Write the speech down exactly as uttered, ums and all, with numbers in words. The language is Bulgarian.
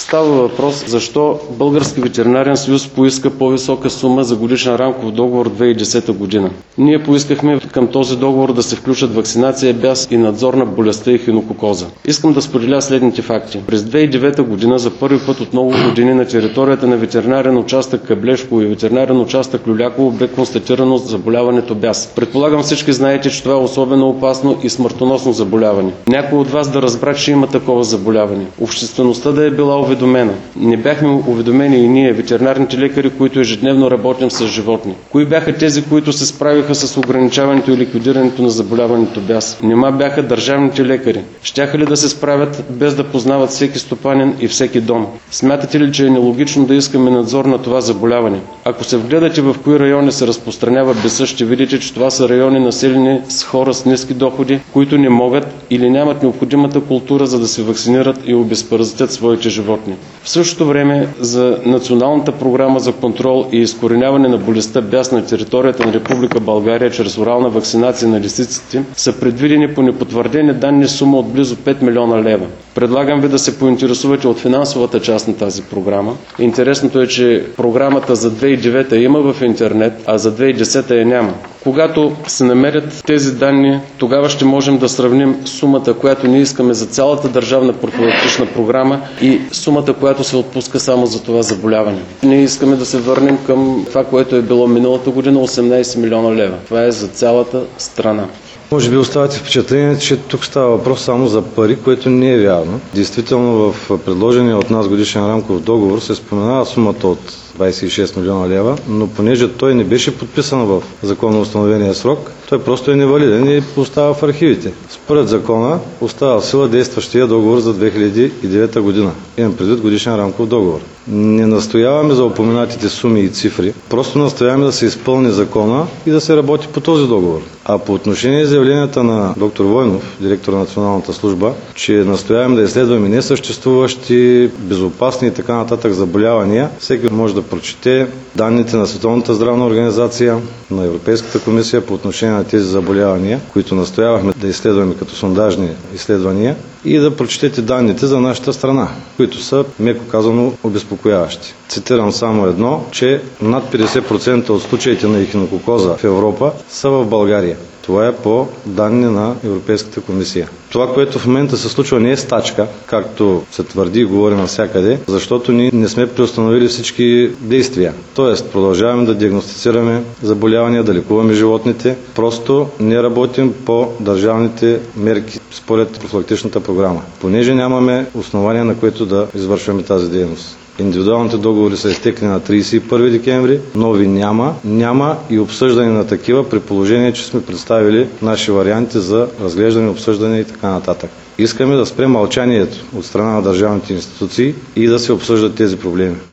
Става въпрос защо Български ветеринарен съюз поиска по-висока сума за годишен рамков договор две хиляди и десета година. Ние поискахме към този договор да се включат вакцинация, бяс и надзор на болестта ехинококоза. Искам да споделя следните факти. През две хиляди и девета година за първи път от много години на територията на ветеринарен участък Каблешково и ветеринарен участък Люляково бе констатирано заболяването бяс. Предполагам всички знаете, че това е особено опасно и смъртоносно заболяване. Някой от вас да разбра, че има такова заболяване. Обществеността да е била уведомена. Не бяхме уведомени и ние, ветеринарните лекари, които ежедневно работим с животни. Кои бяха тези, които се справиха с ограничаването и ликвидирането на заболяването бяс? Нима бяха държавните лекари. Щяха ли да се справят без да познават всеки стопанин и всеки дом? Смятате ли, че е нелогично да искаме надзор на това заболяване? Ако се вгледате в кои райони се разпространява беса, ще видите, че това са райони населени с хора с ниски доходи, които не могат или нямат необходимата култура, за да се вакцинират и обезпаразитят своите животни. В същото време за Националната програма за контрол и изкореняване на болестта бяс на територията на Република България чрез орална вакцинация на лисиците са предвидени по непотвърдени данни сума от близо пет милиона лева. Предлагам ви да се поинтересувате от финансовата част на тази програма. Интересното е, че програмата за две хиляди и девета има в интернет, а за две хиляди и десета я няма. Когато се намерят тези данни, тогава ще можем да сравним сумата, която ние искаме за цялата държавна профилактична програма и сумата, която се отпуска само за това заболяване. Ние искаме да се върнем към това, което е било миналата година, осемнадесет милиона лева. Това е за цялата страна. Може би оставате впечатление, че тук става въпрос само за пари, което не е вярно. Действително в предложения от нас годишен рамков договор се споменава сумата от двадесет и шест милиона лева, но понеже той не беше подписан в законно установения срок, той просто е невалиден и остава в архивите. Според закона остава в сила действащия договор за две хиляди и девета година. Имам предвид годишен рамков договор. Не настояваме за упоменатите суми и цифри, просто настояваме да се изпълни закона и да се работи по този договор. А по отношение заявленията на доктор Войнов, директор на Националната служба, че настояваме да изследваме несъществуващи, безопасни и така нататък заболявания, всеки може да прочете данните на Световната здравна организация, на Европейската комисия по отношение на тези заболявания, които настоявахме да изследваме като сондажни изследвания, и да прочетете данните за нашата страна, които са, меко казано, обезпокояващи. Цитирам само едно, че над петдесет процента от случаите на ехинококоза в Европа са в България. Това е по данни на Европейската комисия. Това, което в момента се случва, не е стачка, както се твърди и говори навсякъде, защото ние не сме преустановили всички действия. Тоест, продължаваме да диагностицираме заболявания, да лекуваме животните, просто не работим по държавните мерки според профилактичната програма, понеже нямаме основания, на което да извършваме тази дейност. Индивидуалните договори са изтекли на тридесет и първи декември, нови няма, няма и обсъждане на такива, при положение, че сме представили наши варианти за разглеждане, обсъждане и така нататък. Искаме да спрем мълчанието от страна на държавните институции и да се обсъждат тези проблеми.